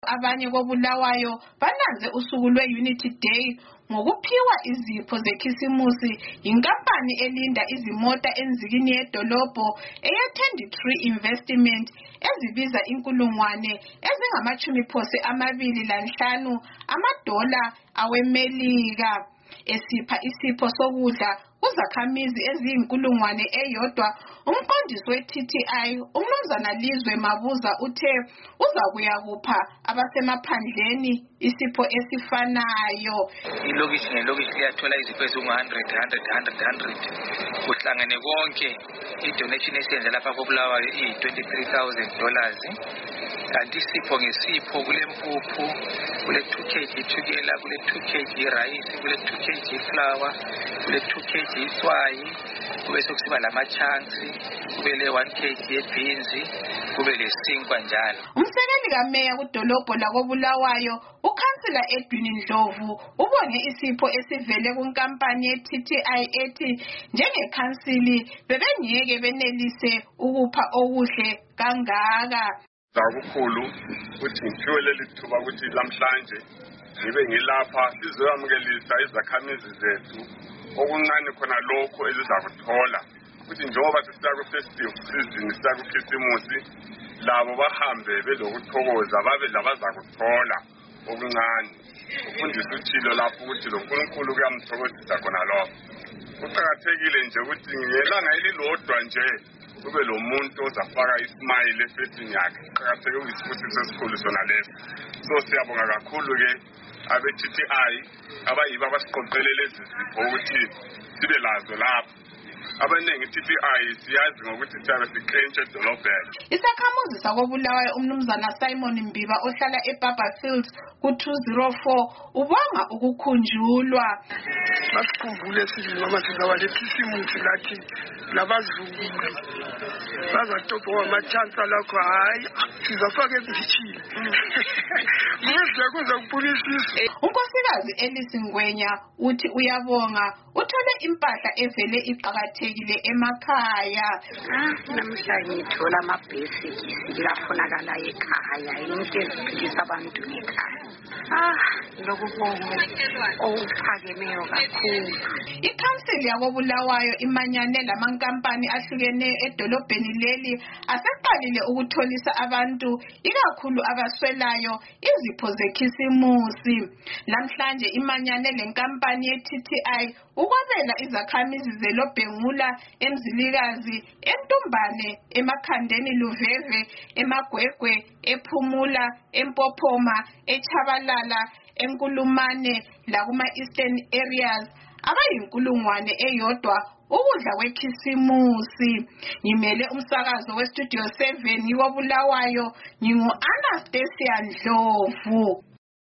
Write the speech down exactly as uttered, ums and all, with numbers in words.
Abanye koBulawayo bananze usuku lwe-Unity Day ngokuphiwa izipho zekhisimusi yinkampani elinda izimota enzikini yedolobho eye-Tenditree Investment ezibiza inkulungwane ezingamachumi phose amabili lanhlanu amadola aweMelika, esipha isipho sokudla kuzakhamizi eziyinkulungwane eyodwa. Umqondisi we-T T I uMnumzana Lizwe Mabuza uthe uzakuya kupha abasemaphandleni isipho esifanayo. Ilokishi ngelokishi liyathola izipho ezingu-one hundred, one hundred, one hundred, one hundred. Kuhlangane konke i-donation esiyenze lapha koBulawayo iyi-twenty-three thousand dollars. Kanti isipho ngesipho kulempuphu, kule two kilograms itshukela, kule two kilograms rice, kule two kilograms flour, kule two kilograms itswayi, kube sokusiba lama-chunks, kube le one kilogram yebeans, kube lesinkwa njalo. Umsekeli kameya kudolobho lakoBulawayo uKhansila Edwin Ndlovu ubonge isipho esivele kunkampani ye-T T I ethi njengekhansili bebengeke benelise ukupha okuhle kangaka. Kakhulu ukuthi ngiphiwe leli thuba ukuthi lamhlanje ngibe ngilapha sizoyamukelisa izakhamizi zethu okuncane khona lokho ezizakuthola ukuthi njengoba sisiya ku-festive season siya kukhisimusi labo bahambe belokuthokoza babe labazakuthola okuncane. Ufundisa uthilo lapho ukuthi lo Nkulunkulu kuyamthokozisa khona lokho. Kuqakathekile nje ukuthi ngelanga elilodwa nje kube lo muntu ozafaka ismile efesini yakhe. Kuqakathekile ukuyisibusiso esikhulu sona leso. So siyabonga kakhulu ke abe-T T I abayibo abasiqoqele lezi zipho ukuthi sibe lazo lapho. Abaningi i-T T I siyazi ngokuthi siyabe siklentshe edolobheni. Isakhamuzi sakoBulawayo uMnumzana Simon Mbiba ohlala eBarberfield ku-two oh four ubonga ukukhunjulwa. Basikhumbule sithi noma sizawalekhisimusi lathi labazukulu bazatopha amachansa lakho hayi sizafaka ezindishini. Manje kuza kubulisisa. Unkosikazi Elise Ngwenya uthi uyabonga uthole impahla evele iqhakathekile emakhaya. Ah, namhla ngithola ama-basic silafunakala ekhaya into eziphilisa abantu ekhaya. Ah, lokubonga okuphakemeyo kakhulu. Ikhansili yakoBulawayo imanyane lamankampani ahlukeneyo edolobheni leli aseqalile ukutholisa abantu ikakhulu abaswelayo izipho zekhisimusi. Namhlanje imanyane lenkampani ye-T T I ukwabela izakhamizi zeLobhengula, eMzilikazi, eNtumbane, eMakhandeni Luveve, eMagwegwe, ePhumula, eMpophoma, eChabalala, eNkulumane lakuma-Eastern Areas abayinkulungwane eyodwa ukudla kwekhisimusi. Ngimele umsakazo weStudio seven koBulawayo, ngingu-Anastasia Ndlovu.